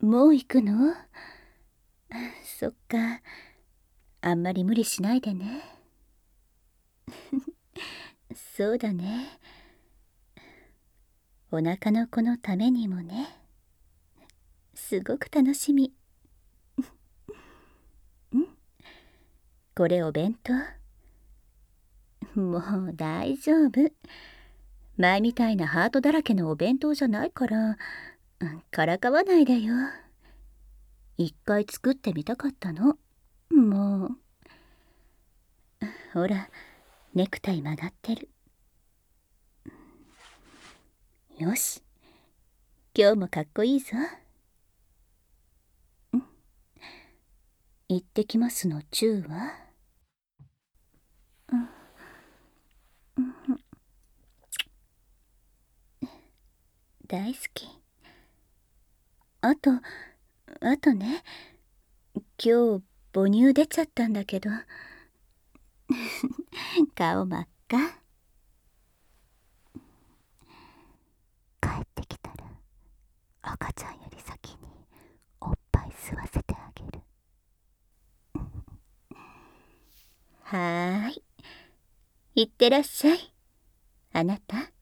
もう行くの？そっか。あんまり無理しないでね。そうだね。お腹の子のためにもね。すごく楽しみ。ん？これお弁当？もう大丈夫。前みたいなハートだらけのお弁当じゃないから、からかわないでよ。一回作ってみたかったの。もう。ほら、ネクタイ曲がってる。よし。今日もかっこいいぞ。行ってきますのチューは？大好き。あとね、今日母乳出ちゃったんだけど。顔真っ赤。帰ってきたら赤ちゃんより先におっぱい吸わせてあげる。はーい。いってらっしゃい、あなた。